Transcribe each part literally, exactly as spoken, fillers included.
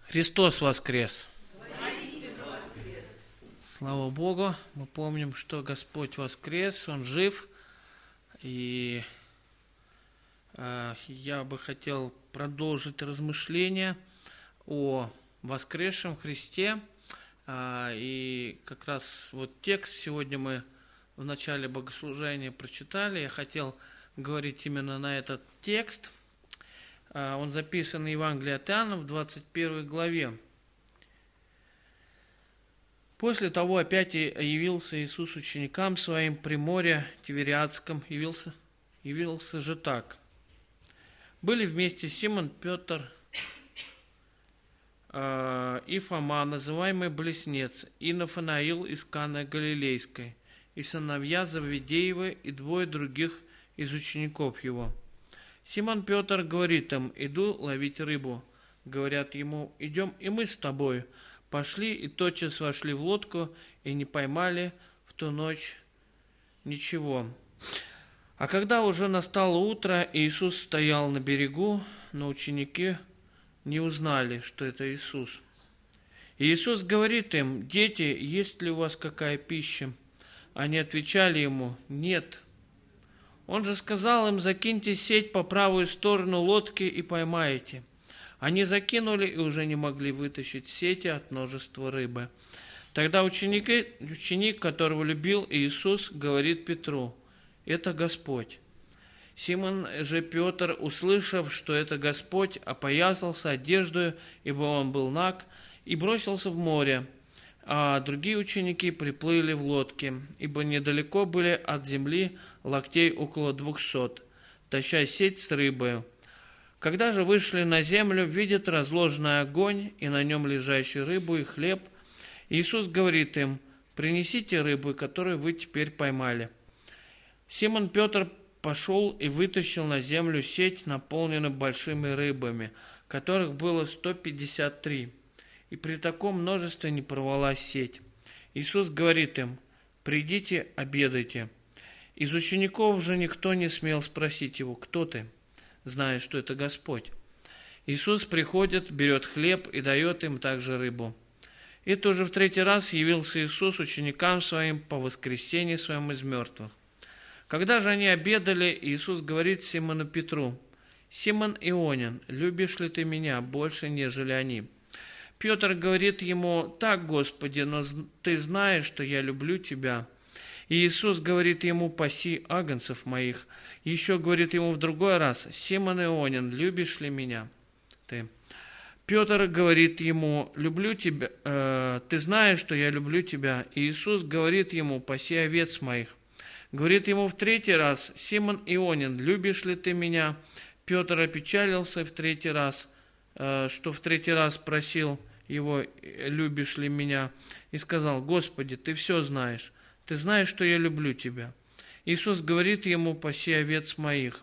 Христос воскрес! Слава Богу, мы помним, что Господь воскрес, Он жив. И э, я бы хотел продолжить размышления о воскресшем Христе. Э, и как раз вот текст сегодня мы в начале богослужения прочитали. Я хотел говорить именно на этот текст. Э, он записан в Евангелии от Иоанна в двадцать первой главе. После того опять явился Иисус ученикам своим при море Тивериадском. Явился, явился же так. Были вместе Симон, Петр э, и Фома, называемый Близнец, и Нафанаил из Каны Галилейской, и сыновья Завидеевы, и двое других из учеников его. Симон Петр говорит им: иду ловить рыбу. Говорят ему: идем и мы с тобою. Пошли и тотчас вошли в лодку, и не поймали в ту ночь ничего. А когда уже настало утро, Иисус стоял на берегу, но ученики не узнали, что это Иисус. И Иисус говорит им: дети, есть ли у вас какая пища? Они отвечали ему: нет. Он же сказал им: закиньте сеть по правую сторону лодки и поймаете. Они закинули и уже не могли вытащить сети от множества рыбы. Тогда ученики, ученик, которого любил Иисус, говорит Петру: это Господь. Симон же Петр, услышав, что это Господь, опоясался одеждою, ибо он был наг, и бросился в море. А другие ученики приплыли в лодке, ибо недалеко были от земли локтей около двухсот, таща сеть с рыбою. Когда же вышли на землю, видят разложенный огонь и на нем лежащую рыбу и хлеб. Иисус говорит им: принесите рыбу, которую вы теперь поймали. Симон Петр пошел и вытащил на землю сеть, наполненную большими рыбами, которых было сто пятьдесят три. И при таком множестве не порвалась сеть. Иисус говорит им: придите, обедайте. Из учеников же никто не смел спросить его: кто ты? Зная, что это Господь. Иисус приходит, берет хлеб и дает им также рыбу. И тоже в третий раз явился Иисус ученикам своим по воскресении своим из мертвых. Когда же они обедали, Иисус говорит Симону Петру: Симон Ионин, любишь ли ты меня больше, нежели они? Петр говорит ему: так, Господи, но ты знаешь, что я люблю тебя. И Иисус говорит ему: паси агнцев моих. И еще говорит ему в другой раз: Симон Ионин, любишь ли меня ты? Петр говорит ему: люблю тебя, э, ты знаешь, что я люблю тебя. И Иисус говорит ему: паси овец моих. Говорит ему в третий раз: Симон Ионин, любишь ли ты меня? Петр опечалился в третий раз, э, что в третий раз просил его: любишь ли меня? И сказал: Господи, ты все знаешь. Ты знаешь, что я люблю тебя. Иисус говорит ему: паси овец моих.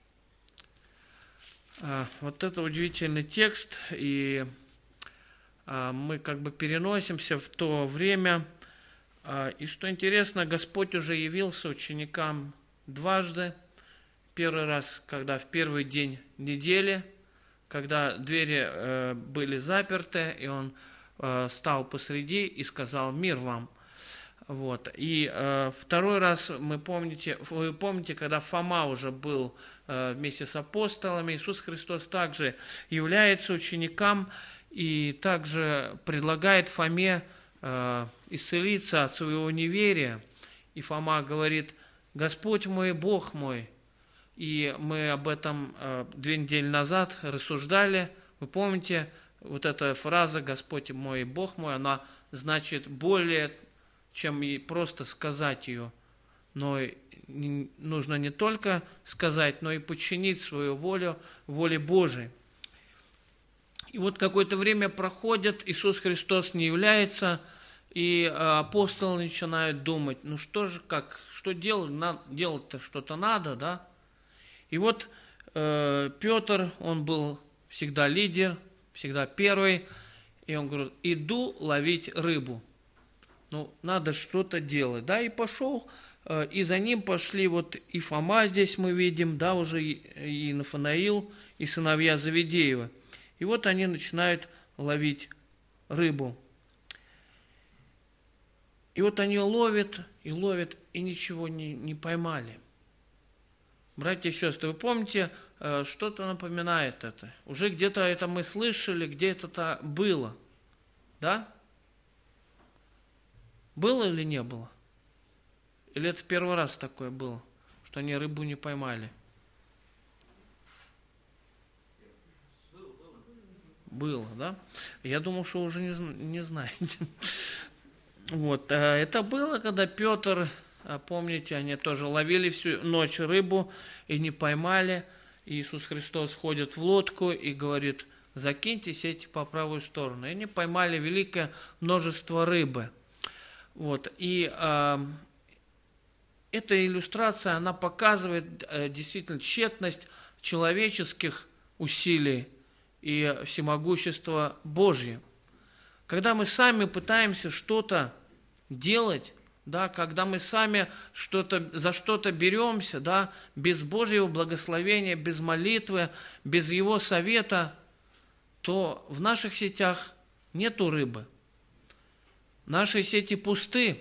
А, вот это удивительный текст, и а, мы как бы переносимся в то время. А, и что интересно, Господь уже явился ученикам дважды. Первый раз, когда в первый день недели, когда двери э, были заперты, и Он э, стал посреди и сказал: мир вам. Вот. И э, второй раз, мы помните, вы помните, когда Фома уже был э, вместе с апостолами, Иисус Христос также является ученикам и также предлагает Фоме э, исцелиться от своего неверия. И Фома говорит: Господь мой, Бог мой. И мы об этом э, две недели назад рассуждали. Вы помните, вот эта фраза «Господь мой, Бог мой», она значит более, чем и просто сказать ее. Но нужно не только сказать, но и подчинить свою волю воле Божией. И вот какое-то время проходит, Иисус Христос не является, и апостолы начинают думать: ну что же, как, что делать, делать-то что-то надо, да? И вот э, Петр, он был всегда лидер, всегда первый, и он говорит: иду ловить рыбу. Ну, надо что-то делать, да, и пошел, и за ним пошли вот и Фома, здесь мы видим, да, уже и Нафанаил, и сыновья Завидеева. И вот они начинают ловить рыбу. И вот они ловят, и ловят, и ничего не, не поймали. Братья и сестры, вы помните, что-то напоминает это. Уже где-то это мы слышали, где-то это было. Да? Было или не было? Или это первый раз такое было, что они рыбу не поймали? Было, да? Я думал, что уже не, не знаете. Вот, это было, когда Петр, помните, они тоже ловили всю ночь рыбу и не поймали. Иисус Христос ходит в лодку и говорит: закиньте сети по правую сторону. И они поймали великое множество рыбы. Вот, и э, эта иллюстрация, она показывает э, действительно тщетность человеческих усилий и всемогущество Божье. Когда мы сами пытаемся что-то делать, да, когда мы сами что-то, за что-то беремся, да, без Божьего благословения, без молитвы, без Его совета, то в наших сетях нету рыбы. Наши сети пусты.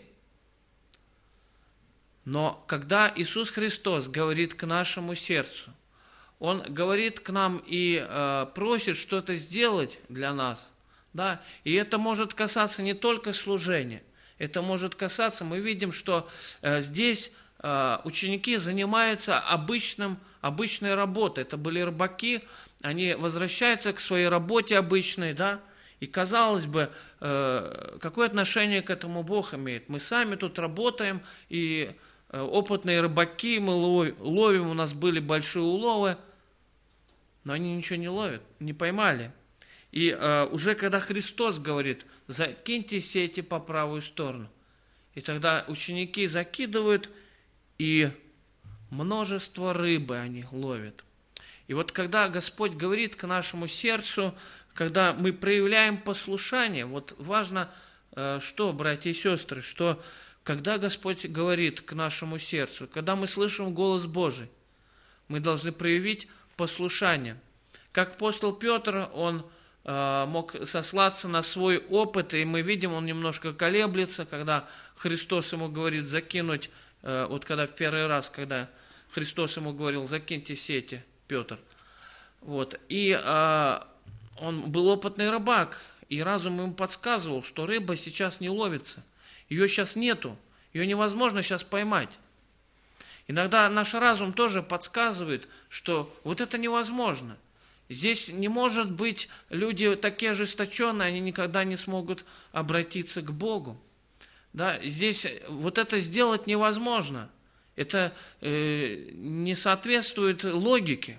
Но когда Иисус Христос говорит к нашему сердцу, Он говорит к нам и э, просит что-то сделать для нас, да, и это может касаться не только служения, это может касаться, мы видим, что э, здесь э, ученики занимаются обычным, обычной работой. Это были рыбаки, они возвращаются к своей работе обычной, да, и казалось бы, э, какое отношение к этому Бог имеет? Мы сами тут работаем, и э, опытные рыбаки, мы ловим, у нас были большие уловы, но они ничего не ловят, не поймали. И э, уже когда Христос говорит: закиньте сети по правую сторону, и тогда ученики закидывают, и множество рыбы они ловят. И вот когда Господь говорит к нашему сердцу, когда мы проявляем послушание, вот важно, э, что, братья и сестры, что когда Господь говорит к нашему сердцу, когда мы слышим голос Божий, мы должны проявить послушание. Как апостол Петр, он мог сослаться на свой опыт, и мы видим, он немножко колеблется, когда Христос ему говорит закинуть, вот когда в первый раз, когда Христос ему говорил: закиньте сети, Петр. Вот. И а, он был опытный рыбак, и разум ему подсказывал, что рыба сейчас не ловится, ее сейчас нету, ее невозможно сейчас поймать. Иногда наш разум тоже подсказывает, что вот это невозможно. Здесь не может быть, люди такие ожесточенные, они никогда не смогут обратиться к Богу. Да, здесь вот это сделать невозможно. Это э, не соответствует логике.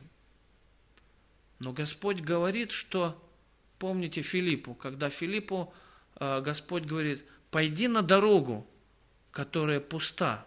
Но Господь говорит, что, помните Филиппу, когда Филиппу э, Господь говорит: пойди на дорогу, которая пуста.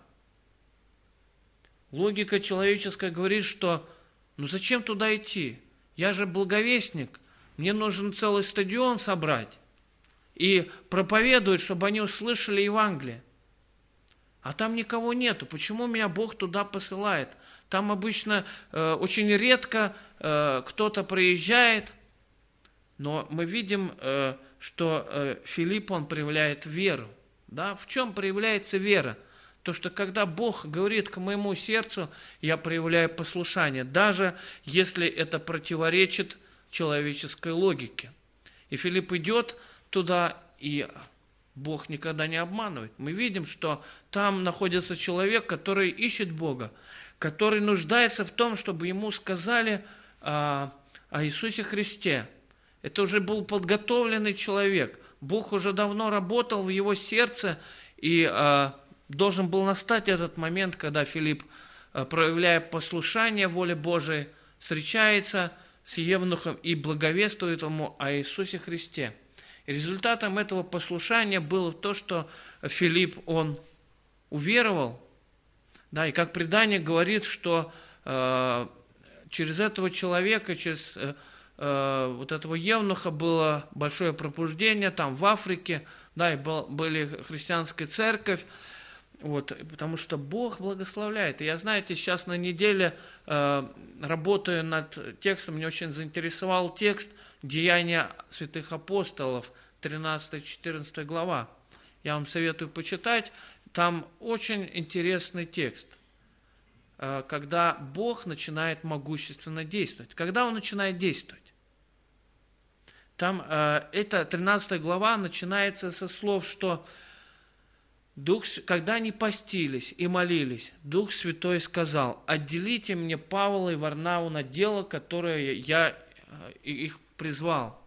Логика человеческая говорит, что ну зачем туда идти? Я же благовестник, мне нужен целый стадион собрать и проповедовать, чтобы они услышали Евангелие. А там никого нету. Почему меня Бог туда посылает? Там обычно э, очень редко э, кто-то приезжает, но мы видим, э, что э, Филипп, он проявляет веру. Да? В чем проявляется вера? То, что когда Бог говорит к моему сердцу, я проявляю послушание, даже если это противоречит человеческой логике. И Филипп идет туда, и Бог никогда не обманывает. Мы видим, что там находится человек, который ищет Бога, который нуждается в том, чтобы ему сказали о, о Иисусе Христе. Это уже был подготовленный человек. Бог уже давно работал в его сердце, и должен был настать этот момент, когда Филипп, проявляя послушание воле Божией, встречается с евнухом и благовествует ему о Иисусе Христе. И результатом этого послушания было то, что Филипп, он уверовал, да, и как предание говорит, что э, через этого человека, через э, э, вот этого евнуха было большое пробуждение там в Африке, да, и был, были христианская церковь. Вот, потому что Бог благословляет. И я, знаете, сейчас на неделе э, работаю над текстом, меня очень заинтересовал текст «Деяния святых апостолов», тринадцатая-четырнадцатая глава. Я вам советую почитать. Там очень интересный текст, э, когда Бог начинает могущественно действовать. Когда Он начинает действовать? Там э, эта тринадцатая глава начинается со слов, что Дух, когда они постились и молились, Дух Святой сказал: «Отделите мне Павла и Варнаву на дело, которое я их призвал».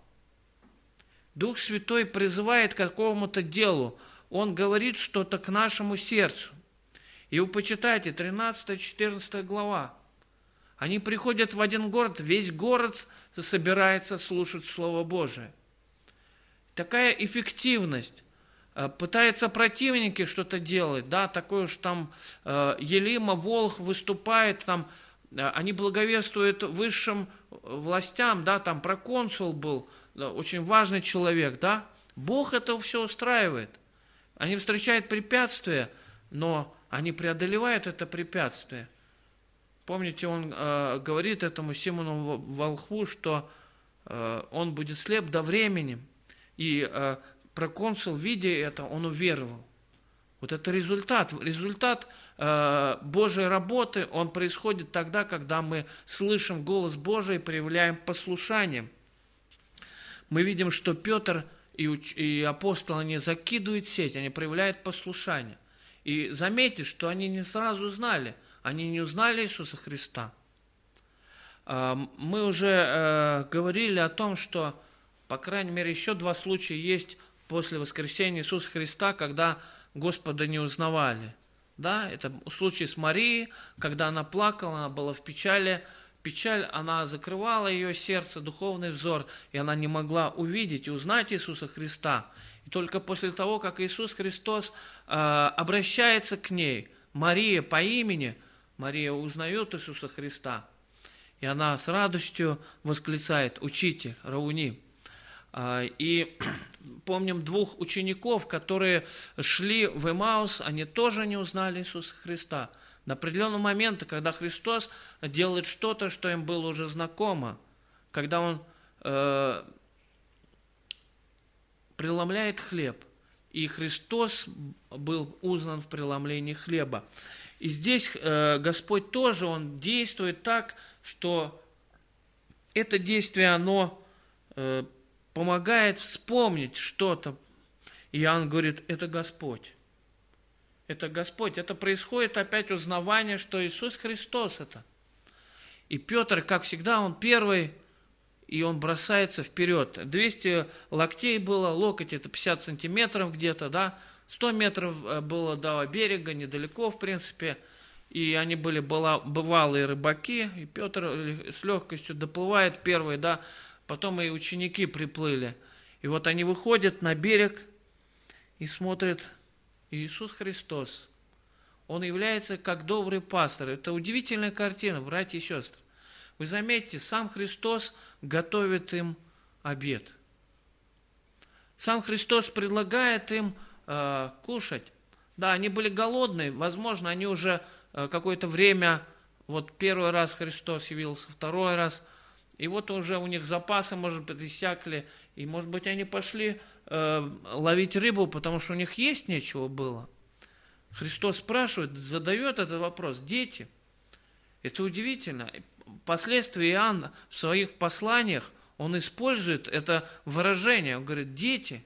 Дух Святой призывает к какому-то делу. Он говорит что-то к нашему сердцу. И вы почитайте, тринадцатая-четырнадцатая глава. Они приходят в один город, весь город собирается слушать Слово Божие. Такая эффективность. Пытаются противники что-то делать, да, такое уж там э, Елима, Волх выступает, там, э, они благовествуют высшим властям, да, там проконсул был, да, очень важный человек, да, Бог это все устраивает. Они встречают препятствия, но они преодолевают это препятствие. Помните, он э, говорит этому Симону Волхву, что э, он будет слеп до времени, и э, проконсул, видя это, он уверовал. Вот это результат. Результат э, Божьей работы, он происходит тогда, когда мы слышим голос Божий и проявляем послушание. Мы видим, что Петр и, уч- и апостолы, они закидывают сеть, они проявляют послушание. И заметьте, что они не сразу знали, они не узнали Иисуса Христа. Э, мы уже э, говорили о том, что, по крайней мере, еще два случая есть после воскресения Иисуса Христа, когда Господа не узнавали. Да, это случай с Марией, когда она плакала, она была в печали. Печаль, она закрывала ее сердце, духовный взор, и она не могла увидеть и узнать Иисуса Христа. И только после того, как Иисус Христос э, обращается к ней, Мария по имени, Мария узнает Иисуса Христа, и она с радостью восклицает: «Учитель, Рауни». И помним двух учеников, которые шли в Эмаус, они тоже не узнали Иисуса Христа. На определенный момент, когда Христос делает что-то, что им было уже знакомо, когда Он э, преломляет хлеб, и Христос был узнан в преломлении хлеба. И здесь э, Господь тоже, Он действует так, что это действие, оно э, помогает вспомнить что-то. И Иоанн говорит: это Господь. Это Господь. Это происходит опять узнавание, что Иисус Христос это. И Петр, как всегда, он первый, и он бросается вперед. двести локтей было, локоть это пятьдесят сантиметров где-то, да, сто метров было до берега, недалеко, в принципе. И они были бывалые рыбаки, и Петр с легкостью доплывает первый, да. Потом и ученики приплыли. И вот они выходят на берег и смотрят: Иисус Христос. Он является как добрый пастор. Это удивительная картина, братья и сестры. Вы заметьте, сам Христос готовит им обед. Сам Христос предлагает им э, кушать. Да, они были голодные, возможно, они уже э, какое-то время, вот первый раз Христос явился, второй раз, и вот уже у них запасы, может быть, иссякли, и, может быть, они пошли э, ловить рыбу, потому что у них есть нечего было. Христос спрашивает, задает этот вопрос: дети. Это удивительно. Впоследствии Иоанн в своих посланиях, он использует это выражение. Он говорит: дети.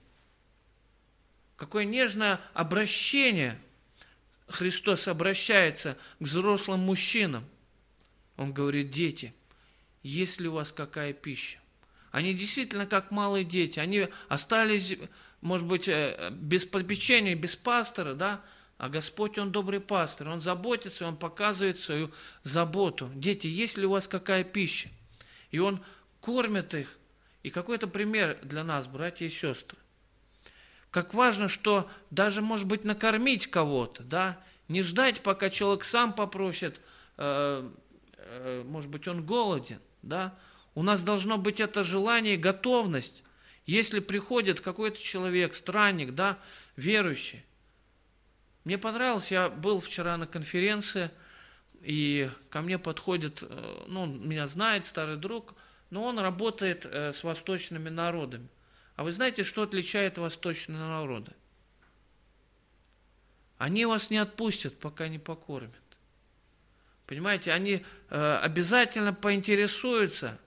Какое нежное обращение Христос обращается к взрослым мужчинам. Он говорит: дети, есть ли у вас какая пища? Они действительно как малые дети. Они остались, может быть, без попечения, без пастора, да? А Господь, Он добрый пастор. Он заботится, Он показывает свою заботу. Дети, есть ли у вас какая пища? И Он кормит их. И какой-то пример для нас, братья и сестры. Как важно, что даже, может быть, накормить кого-то, да? Не ждать, пока человек сам попросит, э, э, может быть, он голоден, да? У нас должно быть это желание, готовность. Если приходит какой-то человек, странник, да, верующий, Мне понравилось, я был вчера на конференции, и ко мне подходит, ну, он меня знает, старый друг, но он работает с восточными народами. А вы знаете, что отличает восточные народы? Они вас не отпустят, пока не покормят. Понимаете, они обязательно поинтересуются,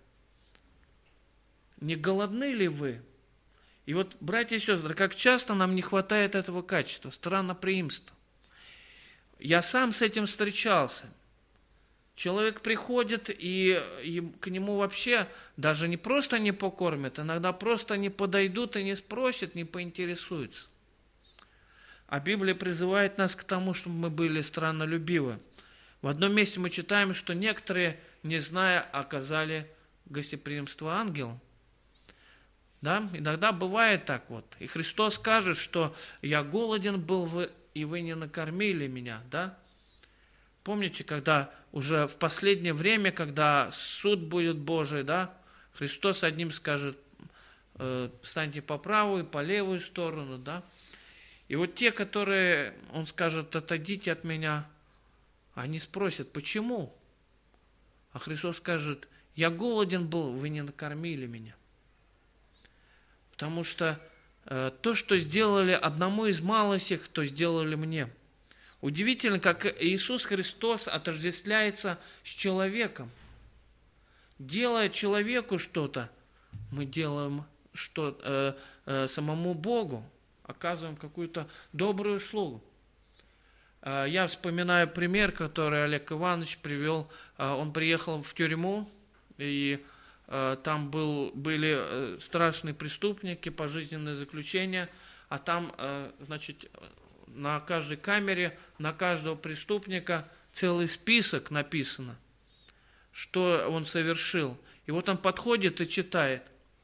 не голодны ли вы? И вот, братья и сестры, как часто нам не хватает этого качества, странноприимства. Я сам с этим встречался. Человек приходит, и, и к нему вообще даже не просто не покормят, иногда просто не подойдут и не спросят, не поинтересуются. А Библия призывает нас к тому, чтобы мы были страннолюбивы. В одном месте мы читаем, что некоторые, не зная, оказали гостеприимство ангелам. Да? Иногда бывает так вот. И Христос скажет, что я голоден был, и вы не накормили меня. Да? Помните, когда уже в последнее время, когда суд будет Божий, да, Христос одним скажет, встаньте по правую, по левую сторону, да. И вот те, которые, он скажет, отойдите от меня, они спросят, почему? А Христос скажет, я голоден был, вы не накормили меня. Потому что э, то, что сделали одному из малых, то сделали мне. Удивительно, как Иисус Христос отождествляется с человеком. Делая человеку что-то, мы делаем что, э, э, самому Богу, оказываем какую-то добрую услугу. Э, я вспоминаю пример, который Олег Иванович привел. Э, он приехал в тюрьму, и э, там был, были э, страшные преступники, пожизненное заключение, а там, э, значит, на каждой камере, на каждого преступника целый список написано, что он совершил. И вот он подходит и читает.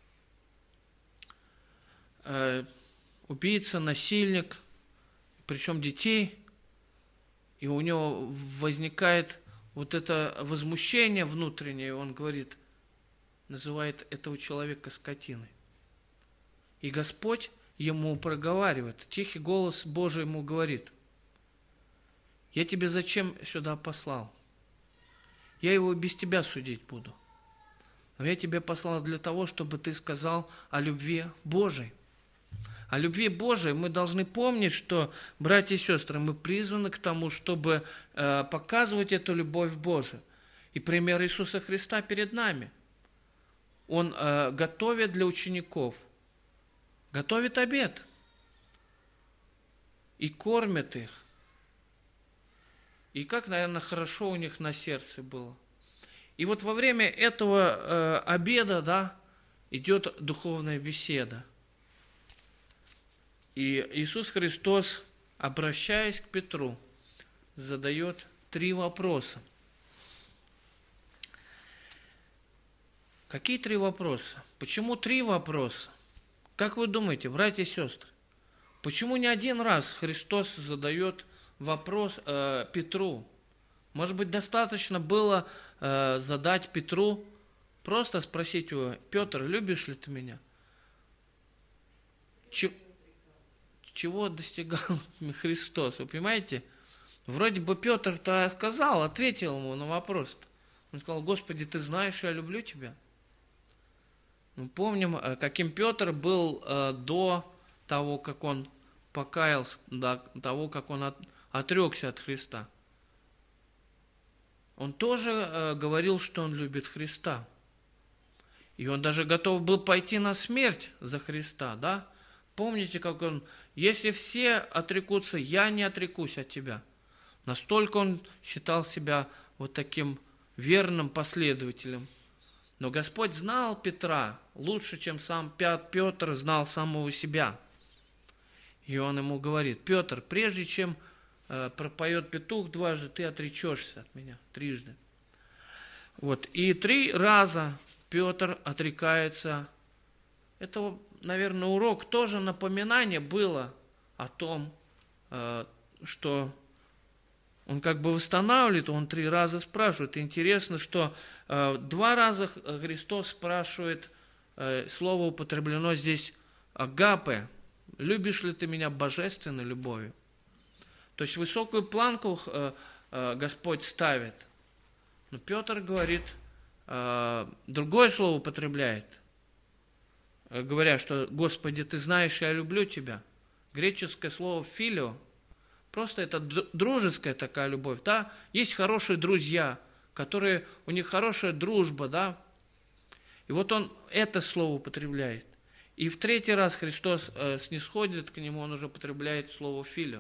Э, убийца, насильник, причем детей. И у него возникает вот это возмущение внутреннее, и он говорит, называет этого человека скотиной. И Господь ему проговаривает, тихий голос Божий ему говорит, я тебе зачем сюда послал? Я его без тебя судить буду. Но я тебя послал для того, чтобы ты сказал о любви Божией. О любви Божией мы должны помнить, что, братья и сестры, мы призваны к тому, чтобы э, показывать эту любовь Божию. И пример Иисуса Христа перед нами. Он э, готовит для учеников, готовит обед и кормит их. И как, наверное, хорошо у них на сердце было. И вот во время этого э, обеда, да, идет духовная беседа. И Иисус Христос, обращаясь к Петру, задает три вопроса. Какие три вопроса? Почему три вопроса? Как вы думаете, братья и сестры, почему не один раз Христос задает вопрос э, Петру? Может быть, достаточно было э, задать Петру, просто спросить его, Петр, любишь ли ты меня? Ч- чего достигал Христос? Вы понимаете? Вроде бы Петр-то сказал, ответил ему на вопрос. Он сказал, Господи, ты знаешь, я люблю тебя. Мы помним, каким Петр был э, до того, как он покаялся, до того, как он от, отрекся от Христа. Он тоже э, говорил, что он любит Христа. И он даже готов был пойти на смерть за Христа, да? Помните, как он, если все отрекутся, я не отрекусь от тебя. Настолько он считал себя вот таким верным последователем. Но Господь знал Петра лучше, чем сам Петр знал самого себя. И он ему говорит, Петр, прежде чем э, пропоет петух дважды, ты отречешься от меня трижды. Вот. И три раза Петр отрекается. Это, наверное, урок, тоже напоминание было о том, э, что он как бы восстанавливает, он три раза спрашивает. Интересно, что э, два раза Христос спрашивает, э, слово употреблено здесь агапе, любишь ли ты меня божественной любовью? То есть высокую планку Господь ставит. Но Петр говорит, другое слово употребляет, говоря, что «Господи, Ты знаешь, я люблю Тебя». Греческое слово «филио», просто это дружеская такая любовь, да? Есть хорошие друзья, которые, у них хорошая дружба, да? И вот он это слово употребляет. И в третий раз Христос э, снисходит к нему, он уже употребляет слово «филио».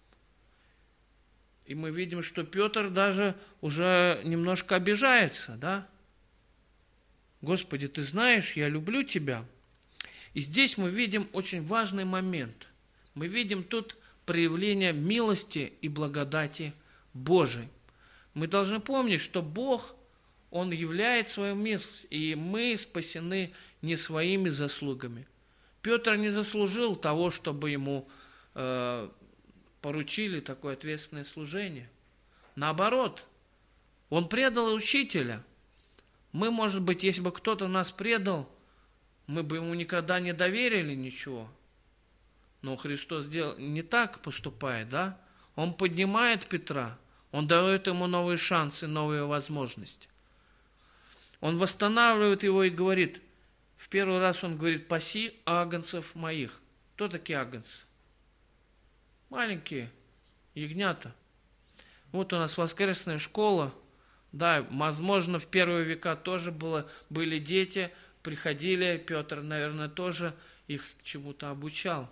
И мы видим, что Петр даже уже немножко обижается, да? «Господи, Ты знаешь, я люблю Тебя». И здесь мы видим очень важный момент. Мы видим тут проявление милости и благодати Божией. Мы должны помнить, что Бог, Он являет свою милость, и мы спасены не своими заслугами. Петр не заслужил того, чтобы ему э, поручили такое ответственное служение. Наоборот, он предал учителя. Мы, может быть, если бы кто-то нас предал, мы бы ему никогда не доверили ничего. Но Христос дел... не так поступает, да? Он поднимает Петра, Он дает ему новые шансы, новые возможности. Он восстанавливает его и говорит, в первый раз он говорит, «Паси агнцев моих». Кто такие агнцы? Маленькие ягнята. Вот у нас воскресная школа. Да, возможно, в первые века тоже было, были дети, приходили, Петр, наверное, тоже их к чему-то обучал.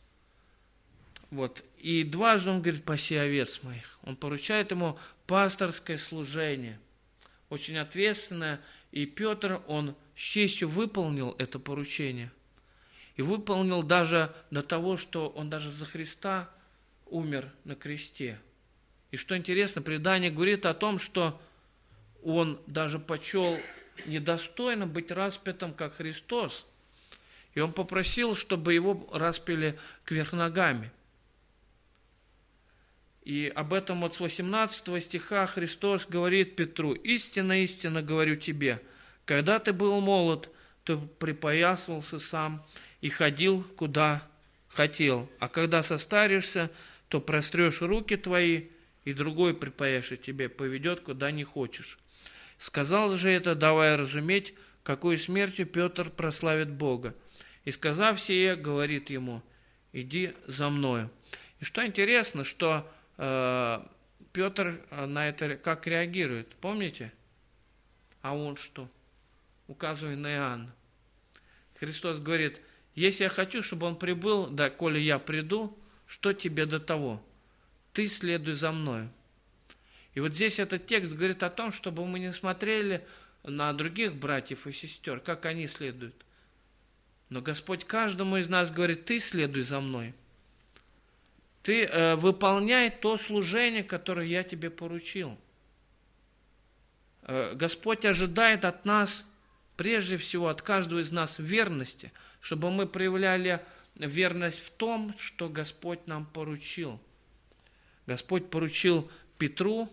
Вот. И дважды он говорит, «Паси овец моих». Он поручает ему пасторское служение, очень ответственное. И Петр, он с честью выполнил это поручение. И выполнил даже до того, что он даже за Христа умер на кресте. И что интересно, предание говорит о том, что он даже почел недостойным быть распятым, как Христос. И он попросил, чтобы его распяли кверх ногами. И об этом вот с восемнадцатого стиха Христос говорит Петру, «Истинно, истинно говорю тебе, когда ты был молод, ты припоясывался сам и ходил, куда хотел, а когда состаришься, то прострешь руки твои, и другой припояшет тебе, поведет, куда не хочешь». Сказал же это, давая разуметь, какой смертью Петр прославит Бога. И сказав сие, говорит ему, «Иди за мною». И что интересно, что э, Петр на это как реагирует, помните? А он что? Указывая на Иоанна. Христос говорит, если я хочу, чтобы он прибыл, да, коли я приду, что тебе до того? Ты следуй за мною. И вот здесь этот текст говорит о том, чтобы мы не смотрели на других братьев и сестер, как они следуют. Но Господь каждому из нас говорит, ты следуй за мной. Ты э, выполняй то служение, которое я тебе поручил. Э, Господь ожидает от нас, прежде всего от каждого из нас верности, чтобы мы проявляли верность в том, что Господь нам поручил. Господь поручил Петру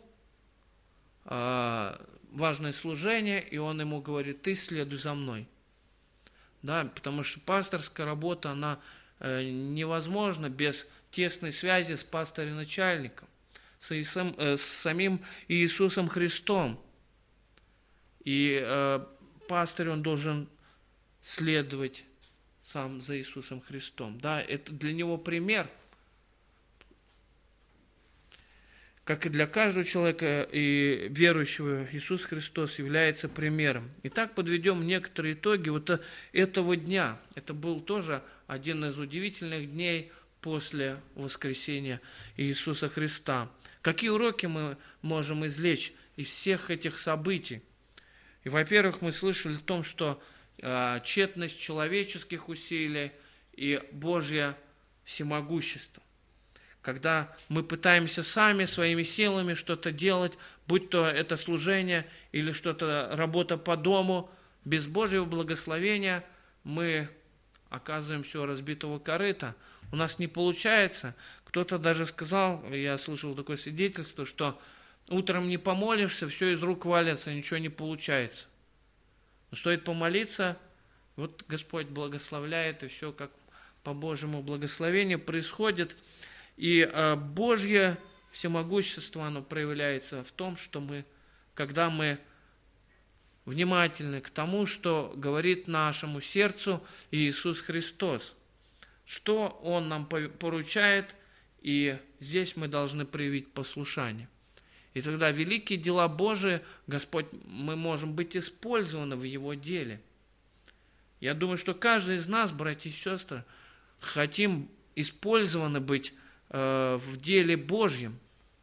э, важное служение, и Он ему говорит, ты следуй за мной. Да, потому что пасторская работа, она э, невозможна без тесной связи с пастырем-начальником, с, Иисусом, э, с самим Иисусом Христом. И э, пастырь, он должен следовать сам за Иисусом Христом. Да, это для него пример, как и для каждого человека и верующего, Иисус Христос является примером. Итак, подведем некоторые итоги вот этого дня. Это был тоже один из удивительных дней после воскресения Иисуса Христа. Какие уроки мы можем извлечь из всех этих событий? И, во-первых, мы слышали о том, что э, тщетность человеческих усилий и Божье всемогущество. Когда мы пытаемся сами, своими силами что-то делать, будь то это служение или что-то, работа по дому, без Божьего благословения мы оказываемся у разбитого корыта. У нас не получается. Кто-то даже сказал, я слышал такое свидетельство, что утром не помолишься, все из рук валится, ничего не получается. Но стоит помолиться, вот Господь благословляет, и все как по Божьему благословению происходит. И э, Божье всемогущество, оно проявляется в том, что мы, когда мы внимательны к тому, что говорит нашему сердцу Иисус Христос, что Он нам поручает, и здесь мы должны проявить послушание. И тогда великие дела Божии, Господь, мы можем быть использованы в Его деле. Я думаю, что каждый из нас, братья и сестры, хотим использованы быть э, в деле Божьем.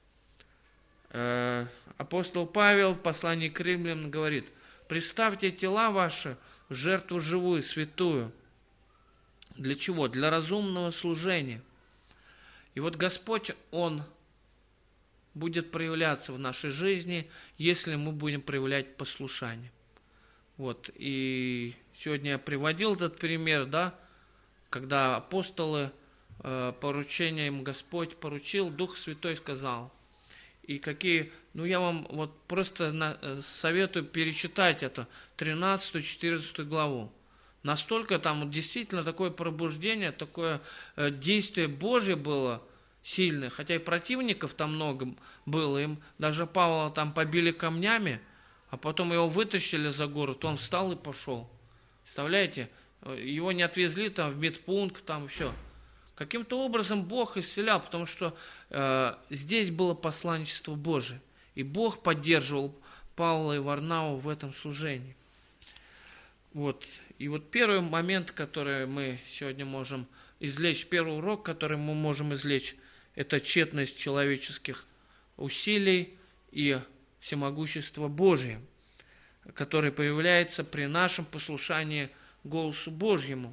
Э, апостол Павел в послании к Римлянам говорит: «Представьте тела ваши в жертву живую, святую». Для чего? Для разумного служения. И вот Господь, Он будет проявляться в нашей жизни, если мы будем проявлять послушание. Вот, и сегодня я приводил этот пример, да, когда апостолы, э, поручение им Господь поручил, Дух Святой сказал. И какие, ну я вам вот просто на, советую перечитать это, тринадцатую-четырнадцатую главу. Настолько там действительно такое пробуждение, такое э, действие Божье было сильное, хотя и противников там много было, им даже Павла там побили камнями, а потом его вытащили за город, он встал и пошел. Представляете? Его не отвезли там в медпункт, там все. Каким-то образом Бог исцелял, потому что э, здесь было посланничество Божие. И Бог поддерживал Павла и Варнаву в этом служении. Вот. И вот первый момент, который мы сегодня можем извлечь, первый урок, который мы можем извлечь, это тщетность человеческих усилий и всемогущество Божие, которое появляется при нашем послушании голосу Божьему.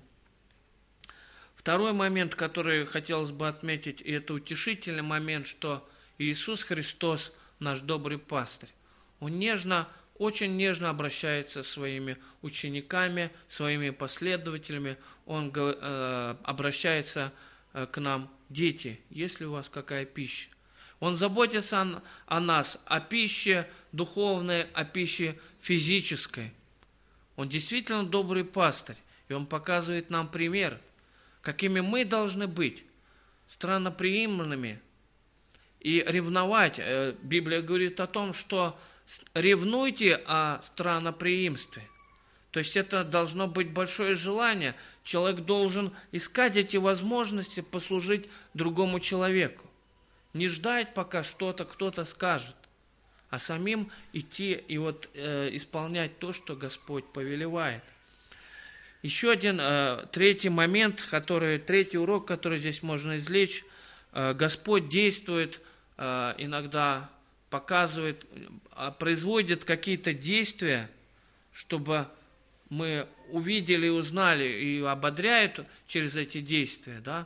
Второй момент, который хотелось бы отметить, и это утешительный момент, что Иисус Христос наш добрый пастырь. Он нежно, очень нежно обращается со своими учениками, своими последователями. Он э, обращается э, к нам: дети, есть ли у вас какая пища? Он заботится о, о нас, о пище духовной, о пище физической. Он действительно добрый пастырь, и он показывает нам пример, какими мы должны быть, странноприимными и ревновать. Библия говорит о том, что ревнуйте о странноприимстве. То есть это должно быть большое желание. Человек должен искать эти возможности послужить другому человеку. Не ждать, пока что-то кто-то скажет, а самим идти и вот э, исполнять то, что Господь повелевает. Еще один, э, третий момент, который, третий урок, который здесь можно извлечь. Э, Господь действует, э, иногда показывает, э, производит какие-то действия, чтобы мы увидели и узнали, и ободряет через эти действия, да?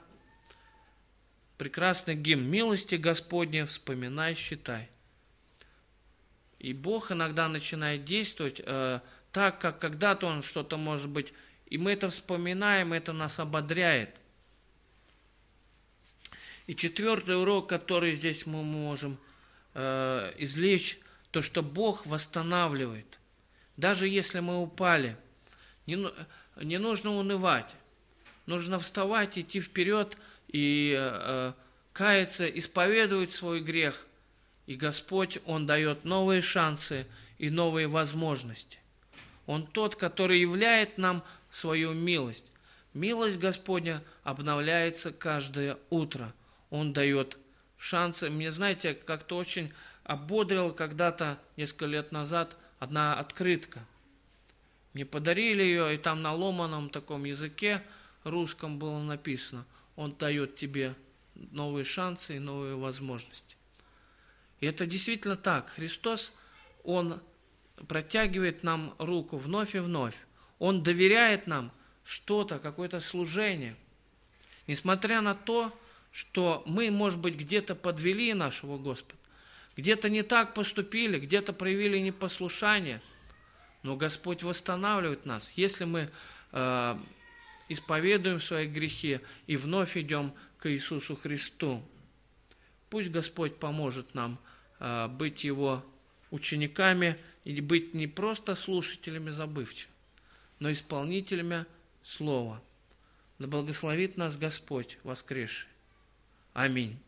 Прекрасный гимн: «Милости Господне вспоминай, считай». И Бог иногда начинает действовать э, так, как когда-то Он что-то, может быть, и мы это вспоминаем, это нас ободряет. И четвертый урок, который здесь мы можем э, извлечь, то, что Бог восстанавливает. Даже если мы упали, не, не нужно унывать. Нужно вставать, идти вперед и э, каяться, исповедовать свой грех. И Господь, Он дает новые шансы и новые возможности. Он тот, который являет нам свою милость. Милость Господня обновляется каждое утро. Он дает шансы. Мне, знаете, как-то очень ободрила когда-то, несколько лет назад, одна открытка. Мне подарили ее, и там на ломаном таком языке русском было написано: Он дает тебе новые шансы и новые возможности. И это действительно так. Христос, Он протягивает нам руку вновь и вновь. Он доверяет нам что-то, какое-то служение. Несмотря на то, что мы, может быть, где-то подвели нашего Господа, где-то не так поступили, где-то проявили непослушание, но Господь восстанавливает нас, если мы э, исповедуем свои грехи и вновь идем к Иисусу Христу. Пусть Господь поможет нам э, быть Его учениками и быть не просто слушателями забывчивыми, но исполнителями Слова. Да благословит нас Господь воскресший. Аминь.